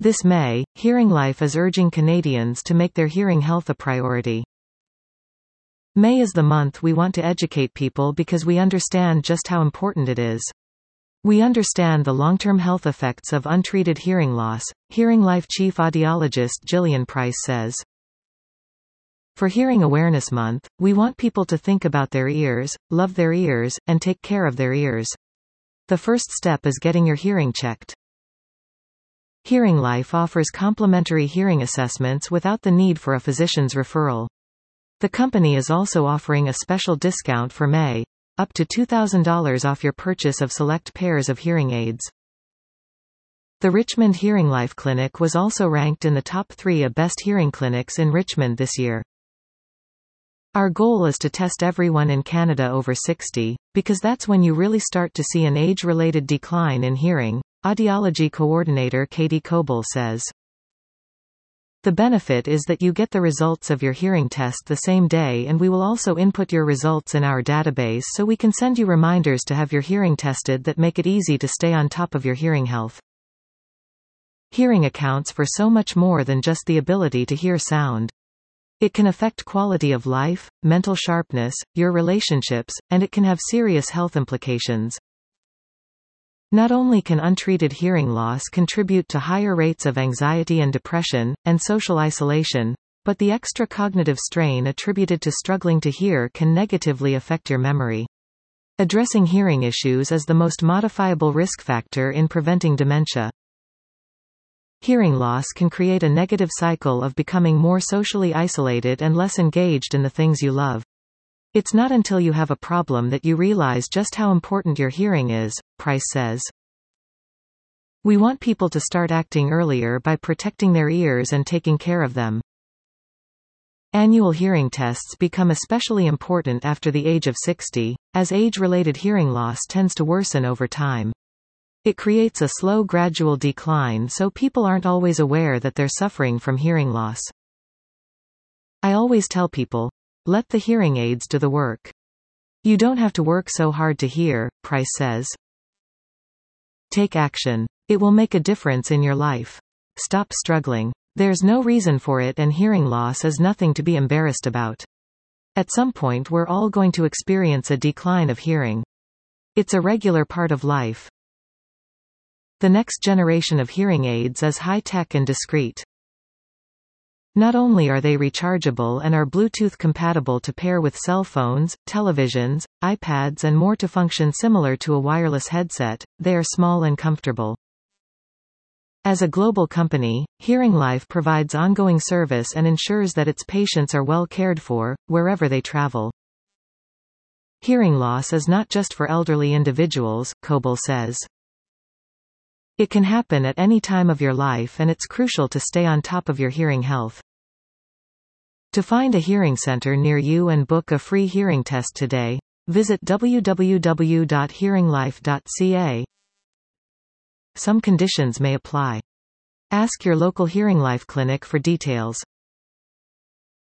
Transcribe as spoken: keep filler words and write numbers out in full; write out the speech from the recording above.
This May, Hearing Life is urging Canadians to make their hearing health a priority. May is the month we want to educate people because we understand just how important it is. We understand the long-term health effects of untreated hearing loss, Hearing Life Chief Audiologist Gillian Price says. For Hearing Awareness Month, we want people to think about their ears, love their ears, and take care of their ears. The first step is getting your hearing checked. Hearing Life offers complimentary hearing assessments without the need for a physician's referral. The company is also offering a special discount for May, up to two thousand dollars off your purchase of select pairs of hearing aids. The Richmond Hearing Life Clinic was also ranked in the top three of best hearing clinics in Richmond this year. Our goal is to test everyone in Canada over sixty, because that's when you really start to see an age-related decline in hearing, Audiology Coordinator Katie Coble says. The benefit is that you get the results of your hearing test the same day, and we will also input your results in our database so we can send you reminders to have your hearing tested that make it easy to stay on top of your hearing health. Hearing accounts for so much more than just the ability to hear sound. It can affect quality of life, mental sharpness, your relationships, and it can have serious health implications. Not only can untreated hearing loss contribute to higher rates of anxiety and depression, and social isolation, but the extra cognitive strain attributed to struggling to hear can negatively affect your memory. Addressing hearing issues is the most modifiable risk factor in preventing dementia. Hearing loss can create a negative cycle of becoming more socially isolated and less engaged in the things you love. It's not until you have a problem that you realize just how important your hearing is, Price says. We want people to start acting earlier by protecting their ears and taking care of them. Annual hearing tests become especially important after the age of sixty, as age-related hearing loss tends to worsen over time. It creates a slow gradual decline, so people aren't always aware that they're suffering from hearing loss. I always tell people, let the hearing aids do the work. You don't have to work so hard to hear, Price says. Take action. It will make a difference in your life. Stop struggling. There's no reason for it, and hearing loss is nothing to be embarrassed about. At some point we're all going to experience a decline of hearing. It's a regular part of life. The next generation of hearing aids is high-tech and discreet. Not only are they rechargeable and are Bluetooth compatible to pair with cell phones, televisions, iPads and more to function similar to a wireless headset, they are small and comfortable. As a global company, Hearing Life provides ongoing service and ensures that its patients are well cared for, wherever they travel. Hearing loss is not just for elderly individuals, Coble says. It can happen at any time of your life, and it's crucial to stay on top of your hearing health. To find a hearing center near you and book a free hearing test today, visit w w w dot hearing life dot c a. Some conditions may apply. Ask your local Hearing Life clinic for details.